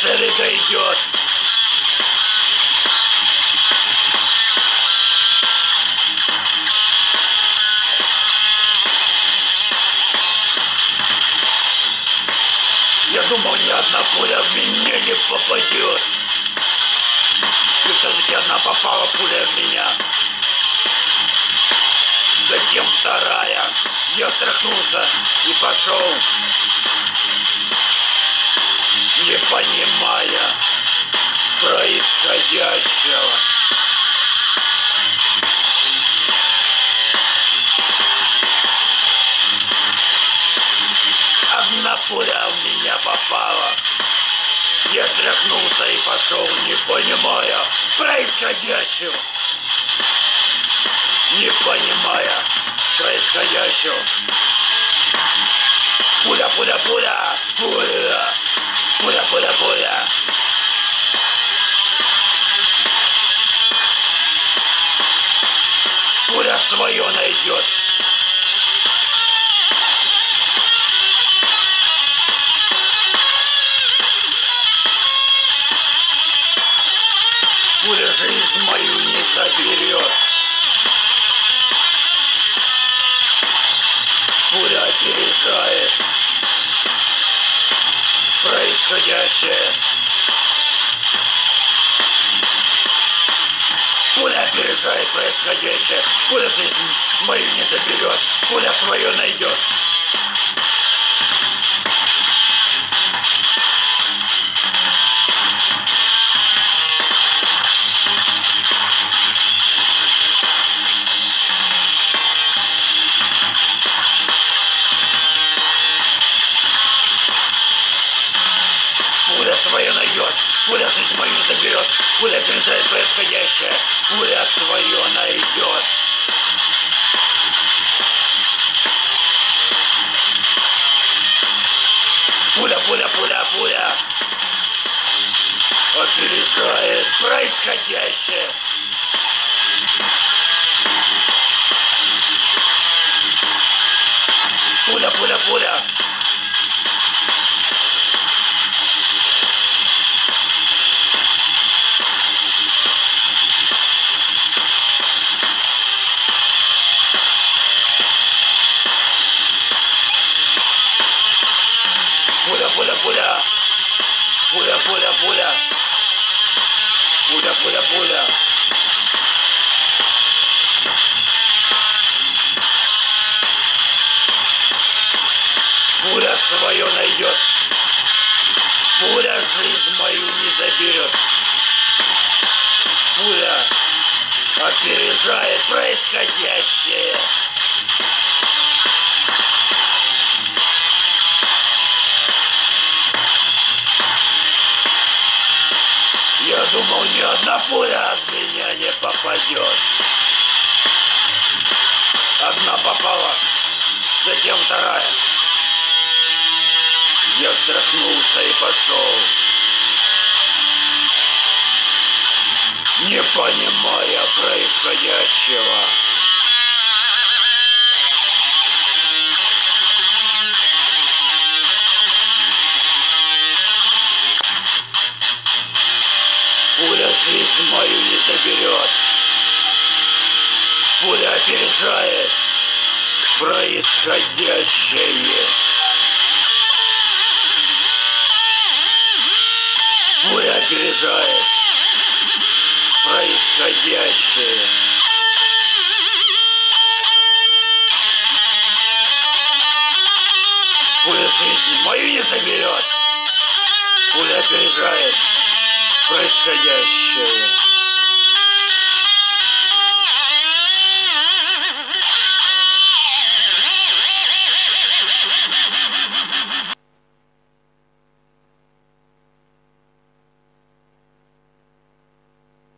цели дойдет. Я думал, ни одна пуля в меня не попадет. И все-таки одна попала пуля в меня. Затем вторая. Я встряхнулся и пошел, не понимая происходящего. Одна пуля в меня попала. Я встряхнулся и пошел, не понимая происходящего. Не понимая происходящего. Пуля, пуля, пуля, пуля, пуля, пуля, пуля. Пуля свое найдет. Пуля жизнь мою не заберет. Пуля опережает происходящее. Пуля опережает происходящее. Пуля жизнь мою не заберет. Пуля свое найдет. Пуля свое найдет, пуля жизнь мою заберет, пуля опережает происходящее, пуля свое найдет. Пуля, пуля, пуля, пуля опережает происходящее. Пуля, пуля, пуля. Пуля, пуля, пуля. Пуля, пуля, пуля. Пуля, пуля, пуля. Пуля свое найдет. Пуля жизнь мою не заберет. Пуля опережает происходящее. Я думал, ни одна пуля от меня не попадет. Одна попала, затем вторая. Я встряхнулся и пошел, не понимая происходящего. Пуля жизнь мою не заберет. Пуля опережает происходящее. Пуля опережает происходящее. Пуля жизнь мою не заберет. Пуля опережает происходящее.